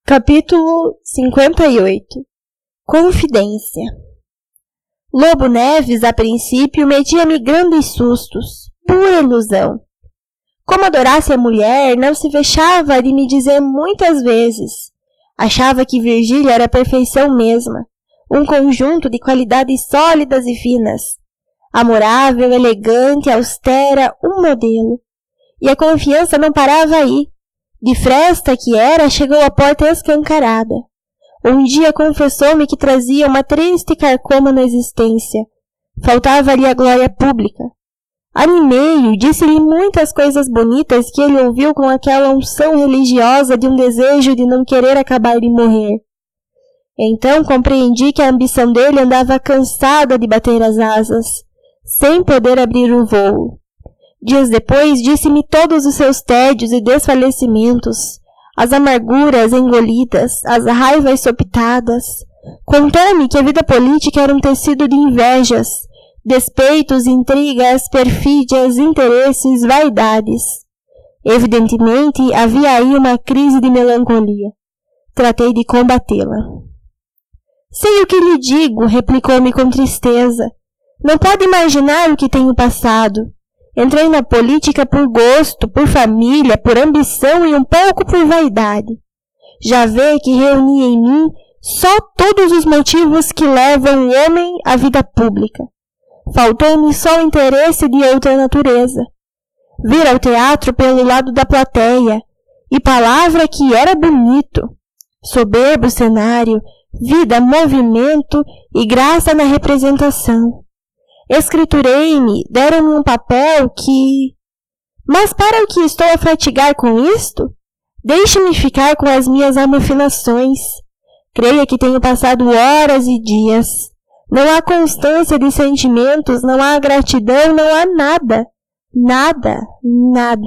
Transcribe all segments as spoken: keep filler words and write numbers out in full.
Capítulo cinquenta e oito. Confidência. Lobo Neves, a princípio, metia-me grandes sustos, pura ilusão. Como adorasse a mulher, não se vexava de me dizer muitas vezes. Achava que Virgília era a perfeição mesma, um conjunto de qualidades sólidas e finas. Amorável, elegante, austera, um modelo. E a confiança não parava aí. De fresta que era, chegou à porta escancarada. Um dia confessou-me que trazia uma triste carcoma na existência. Faltava-lhe a glória pública. Animei-o, disse-lhe muitas coisas bonitas que ele ouviu com aquela unção religiosa de um desejo de não querer acabar de morrer. Então compreendi que a ambição dele andava cansada de bater as asas, sem poder abrir o voo. Dias depois, disse-me todos os seus tédios e desfalecimentos, as amarguras engolidas, as raivas sopitadas. Contou-me que a vida política era um tecido de invejas, despeitos, intrigas, perfídias, interesses, vaidades. Evidentemente, havia aí uma crise de melancolia. Tratei de combatê-la. Sei o que lhe digo, replicou-me com tristeza. Não pode imaginar o que tenho passado. Entrei na política por gosto, por família, por ambição e um pouco por vaidade. Já vê que reuni em mim só todos os motivos que levam o homem à vida pública. Faltou-me só o interesse de outra natureza. Vir ao teatro pelo lado da plateia, e palavra que era bonito. Soberbo cenário, vida, movimento e graça na representação. Escriturei-me, deram-me um papel que... Mas para o que estou a fatigar com isto? Deixe-me ficar com as minhas amofinações. Creia que tenho passado horas e dias. Não há constância de sentimentos, não há gratidão, não há nada. Nada, nada.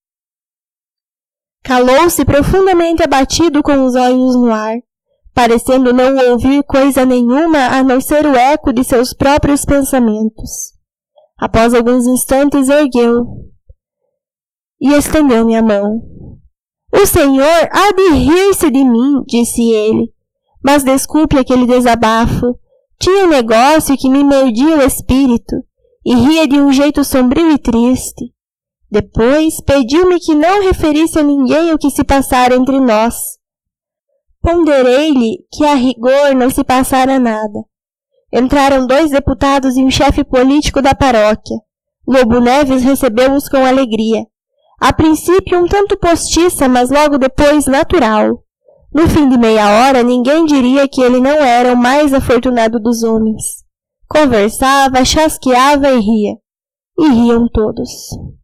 Calou-se profundamente abatido com os olhos no ar, parecendo não ouvir coisa nenhuma a não ser o eco de seus próprios pensamentos. Após alguns instantes, ergueu e estendeu-me a mão. O senhor há de rir-se de mim, disse ele, mas desculpe aquele desabafo. Tinha um negócio que me mordia o espírito e ria de um jeito sombrio e triste. Depois, pediu-me que não referisse a ninguém o que se passara entre nós. Ponderei-lhe que a rigor não se passara nada. Entraram dois deputados e um chefe político da paróquia. Lobo Neves recebeu-os com alegria. A princípio um tanto postiça, mas logo depois natural. No fim de meia hora, ninguém diria que ele não era o mais afortunado dos homens. Conversava, chasqueava e ria. E riam todos.